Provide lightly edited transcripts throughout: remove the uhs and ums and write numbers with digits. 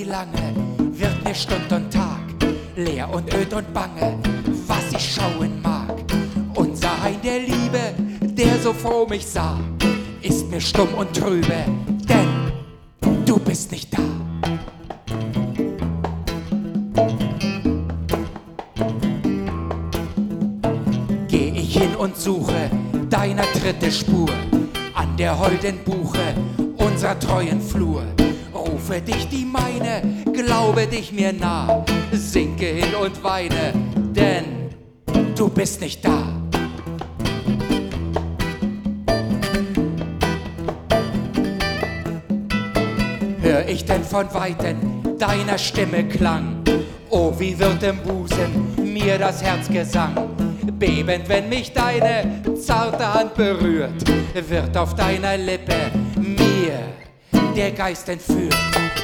wie lange wird mir Stund und Tag, leer und öd und bange, was ich schauen mag. Unser Hain der Liebe, der so froh mich sah, ist mir stumm und trübe, denn du bist nicht da. Geh ich hin und suche deiner dritte Spur an der holden Buche unserer treuen Flur. Rufe dich die meine, glaube dich mir nah, sinke hin und weine, denn du bist nicht da. Hör ich denn von Weitem deiner Stimme Klang? Oh, wie wird im Busen mir das Herz Gesang? Bebend, wenn mich deine zarte Hand berührt, wird auf deiner Lippe mir der Geist entführt.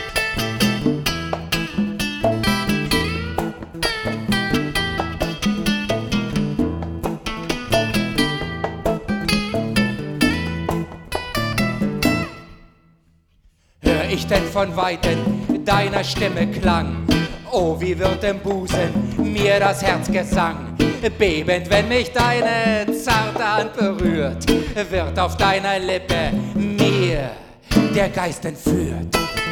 Hör ich denn von Weitem deiner Stimme Klang? Oh, wie wird im Busen mir das Herz Gesang? Bebend, wenn mich deine zarte Hand berührt, wird auf deiner Lippe mir der Geist entführt.